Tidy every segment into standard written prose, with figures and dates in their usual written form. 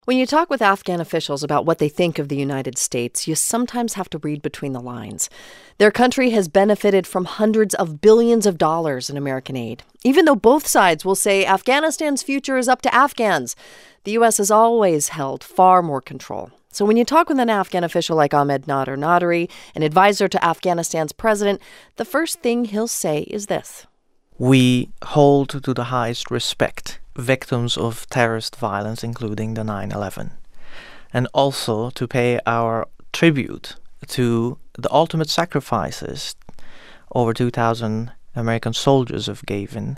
When you talk with Afghan officials about what they think of the United States, you sometimes have to read between the lines. Their country has benefited from hundreds of billions of dollars in American aid. Even though both sides will say Afghanistan's future is up to Afghans, the U.S. has always held far more control. So when you talk with an Afghan official like Ahmed Nader Naderi, an advisor to Afghanistan's president, the first thing he'll say is this. We hold to the highest respect victims of terrorist violence, including the 9/11, and also to pay our tribute to the ultimate sacrifices over 2,000 American soldiers have given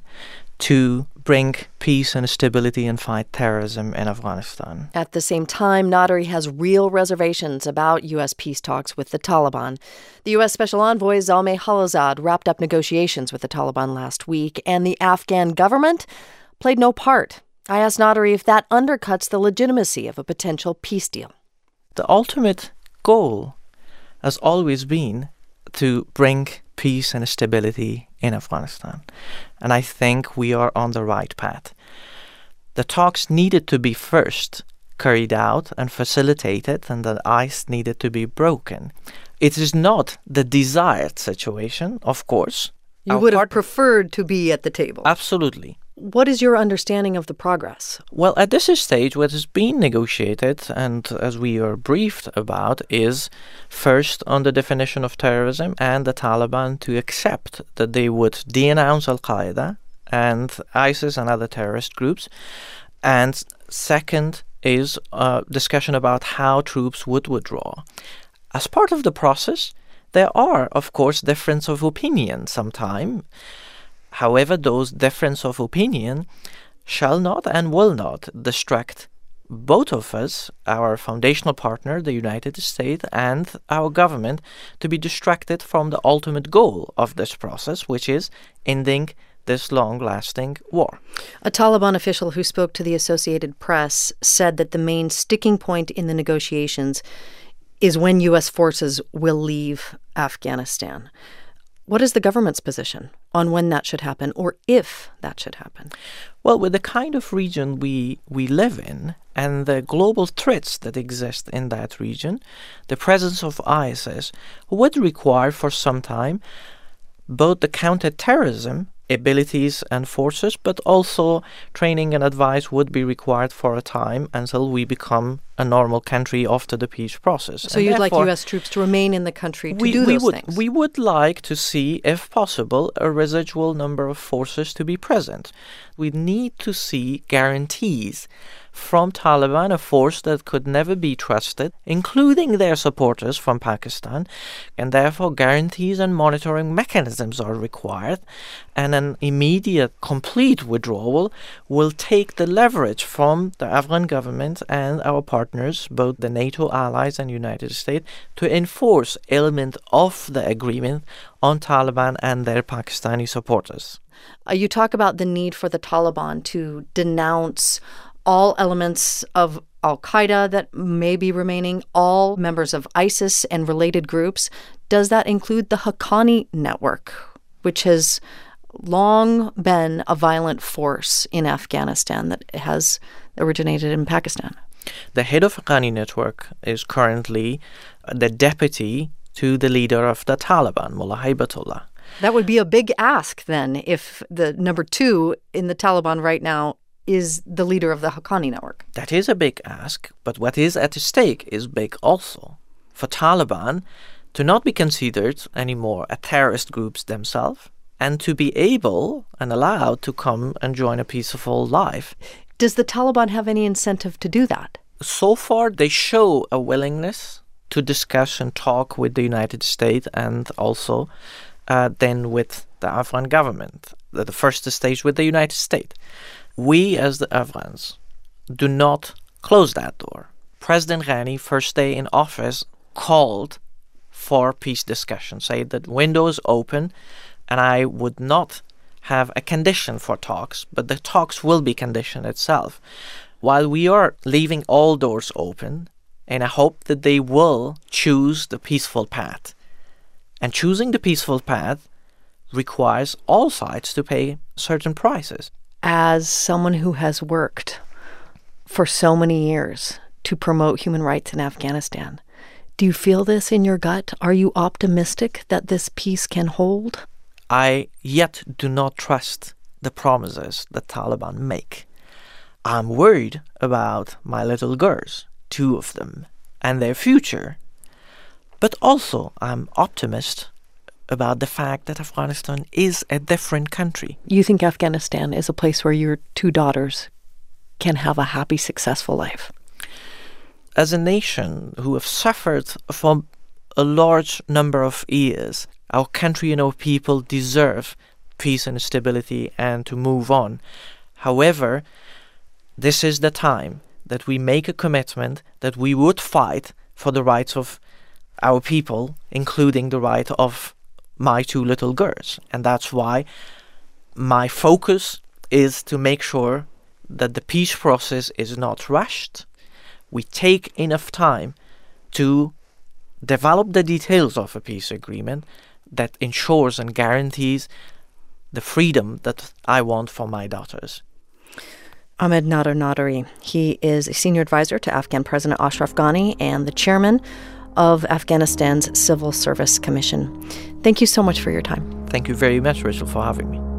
to bring peace and stability and fight terrorism in Afghanistan. At the same time, Naderi has real reservations about U.S. peace talks with the Taliban. The U.S. Special Envoy Zalmay Khalilzad wrapped up negotiations with the Taliban last week, and the Afghan government played no part. I asked Naderi if that undercuts the legitimacy of a potential peace deal. The ultimate goal has always been to bring peace and stability in Afghanistan. And I think we are on the right path. The talks needed to be first carried out and facilitated, and the ice needed to be broken. It is not the desired situation, of course. You would have preferred to be at the table. Absolutely. What is your understanding of the progress? Well, at this stage, what has been negotiated, and as we are briefed about, is first on the definition of terrorism and the Taliban to accept that they would denounce Al-Qaeda and ISIS and other terrorist groups. And second is a discussion about how troops would withdraw. As part of the process, there are, of course, differences of opinion sometimes. However, those differences of opinion shall not and will not distract both of us, our foundational partner, the United States, and our government, to be distracted from the ultimate goal of this process, which is ending this long-lasting war. A Taliban official who spoke to the Associated Press said that the main sticking point in the negotiations is when U.S. forces will leave Afghanistan. What is the government's position on when that should happen, or if that should happen? Well, with the kind of region we live in and the global threats that exist in that region, the presence of ISIS would require for some time both the counter-terrorism abilities and forces, but also training and advice would be required for a time until we become a normal country after the peace process. So you'd like U.S. troops to remain in the country to do those things? We would like to see, if possible, a residual number of forces to be present. We need to see guarantees from Taliban, a force that could never be trusted, including their supporters from Pakistan, and therefore guarantees and monitoring mechanisms are required, and an immediate, complete withdrawal will take the leverage from the Afghan government and our partners, both the NATO allies and United States, to enforce element of the agreement on Taliban and their Pakistani supporters. You talk about the need for the Taliban to denounce all elements of Al-Qaeda that may be remaining, all members of ISIS and related groups. Does that include the Haqqani network, which has long been a violent force in Afghanistan that has originated in Pakistan? The head of Haqqani network is currently the deputy to the leader of the Taliban, Mullah Haibatullah. That would be a big ask, then, if the number two in the Taliban right now is the leader of the Haqqani network. That is a big ask, but what is at stake is big also. For Taliban to not be considered anymore a terrorist group themselves and to be able and allowed to come and join a peaceful life. Does the Taliban have any incentive to do that? So far, they show a willingness to discuss and talk with the United States and also then with the Afghan government, the first stage with the United States. We, as the Afghans, do not close that door. President Ghani, first day in office, called for peace discussions, saying that window is open, and I would not have a condition for talks, but the talks will be condition itself. While we are leaving all doors open, and I hope that they will choose the peaceful path. And choosing the peaceful path requires all sides to pay certain prices. As someone who has worked for so many years to promote human rights in Afghanistan. Do you feel this in your gut? Are you optimistic that this peace can hold? I yet do not trust the promises that Taliban make. I'm worried about my little girls, 2 of them, and their future. But also I'm optimist about the fact that Afghanistan is a different country. You think Afghanistan is a place where your 2 daughters can have a happy, successful life? As a nation who have suffered for a large number of years, our country and our people deserve peace and stability and to move on. However, this is the time that we make a commitment that we would fight for the rights of our people, including the right of my 2 little girls. And that's why my focus is to make sure that the peace process is not rushed. We take enough time to develop the details of a peace agreement that ensures and guarantees the freedom that I want for my daughters. Ahmed Nader Naderi. He is a senior advisor to Afghan President Ashraf Ghani and the chairman of Afghanistan's Civil Service Commission. Thank you so much for your time. Thank you very much, Rachel, for having me.